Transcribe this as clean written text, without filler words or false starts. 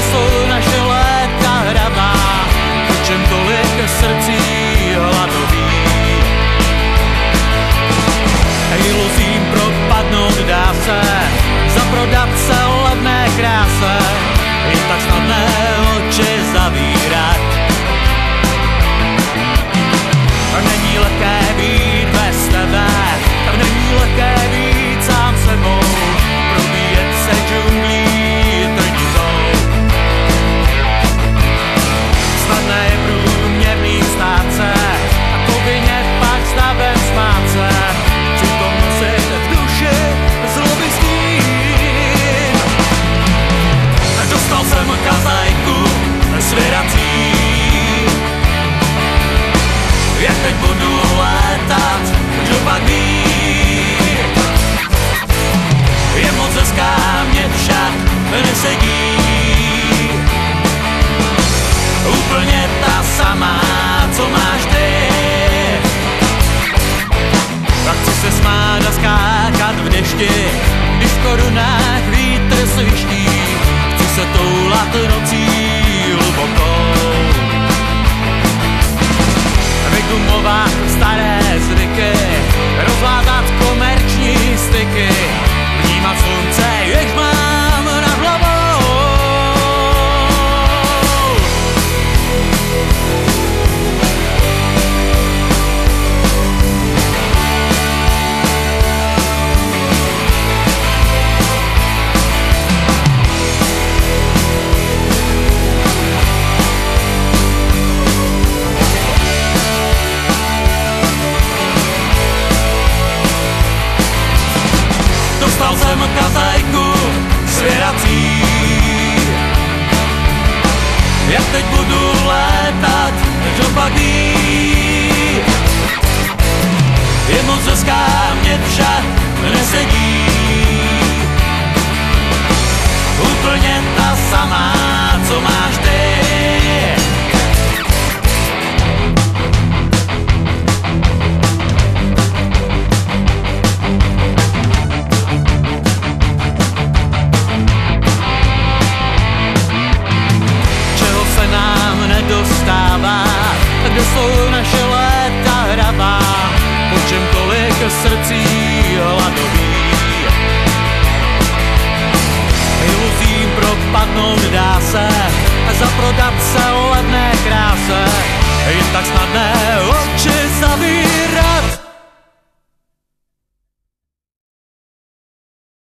jsou naše léta hravá, o čem tolik srdcí hladový. Iluzím propadnout dá se, zaprodat se levné kráse, je tak snadné oči zavírat. Není lehké být bez tebe, není lehké být sám sebou, probíjet se džunglí trnitou. Snadné je průměrný stát se, a povinně pak stavem smát se, přitom nosit v duši zloby stín. Dostal jsem kazajku svěrací, jak teď budu létat, kdo pak ví. Je moc hezká, mě však nesedí. Úplně ta samá, co máš ty. Tak chci se smát a skákat v dešti, když v korunách vítr sviští. Chci se toulat nocí hlubokou, vygumovat staré zvyky, rozvázat komerční styky, vnímat slunce, jež mám nad hlavou. Dostal jsem kazajku svěrací, jak teď budu létat, kdo pak ví. Je moc hezká, mě však nesedí. Úplně ta samá, co máš ty. Dostává, kde jsou naše léta hravá, po čem tolik srdcí hladový. Iluzím propadnout dá se, zaprodat se levné kráse, je tak snadné